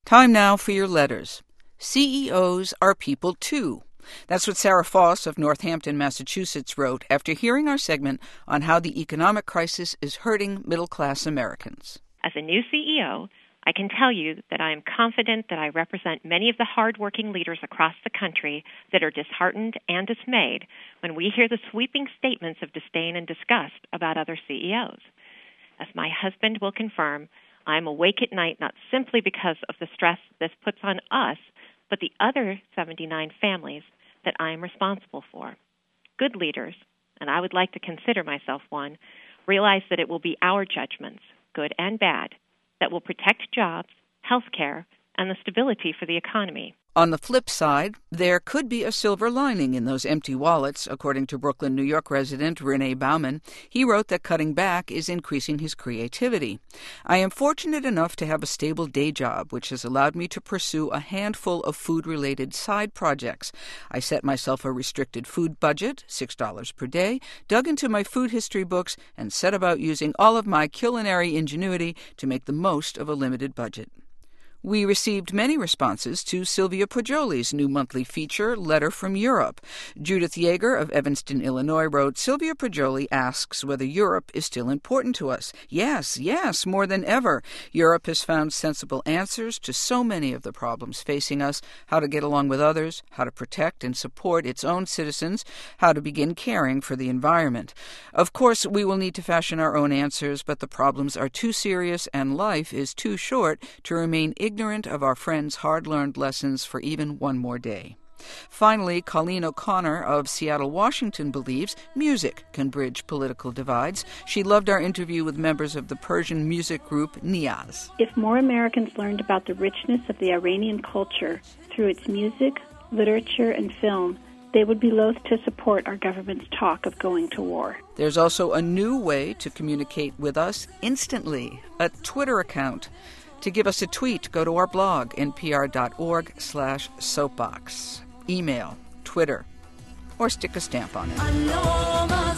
Time now for your letters. CEOs are people too. That's what Sarah Foss of Northampton, Massachusetts wrote after hearing our segment on how the economic crisis is hurting middle-class Americans. As a new CEO, I can tell you that I am confident that I represent many of the hard-working leaders across the country that are disheartened and dismayed when we hear the sweeping statements of disdain and disgust about other CEOs. As my husband will confirm, I am awake at night not simply because of the stress this puts on us, but the other 79 families that I am responsible for. Good leaders, and I would like to consider myself one, realize that it will be our judgments, good and bad, that will protect jobs, health care, and the stability for the economy. On the flip side, there could be a silver lining in those empty wallets, according to Brooklyn, New York resident Renee Bauman. He wrote that cutting back is increasing his creativity. I am fortunate enough to have a stable day job, which has allowed me to pursue a handful of food-related side projects. I set myself a restricted food budget, $6 per day, dug into my food history books, and set about using all of my culinary ingenuity to make the most of a limited budget. We received many responses to Sylvia Poggioli's new monthly feature, Letter from Europe. Judith Yeager of Evanston, Illinois wrote, Sylvia Poggioli asks whether Europe is still important to us. Yes, more than ever. Europe has found sensible answers to so many of the problems facing us, how to get along with others, how to protect and support its own citizens, how to begin caring for the environment. Of course, we will need to fashion our own answers, but the problems are too serious and life is too short to remain ignorant of our friends' hard-learned lessons for even one more day. Finally, Colleen O'Connor of Seattle, Washington believes music can bridge political divides. She loved our interview with members of the Persian music group Niyaz. If more Americans learned about the richness of the Iranian culture through its music, literature, and film, they would be loath to support our government's talk of going to war. There's also a new way to communicate with us instantly, a Twitter account. To give us a tweet, go to our blog, npr.org/soapbox. Email, Twitter, or stick a stamp on it.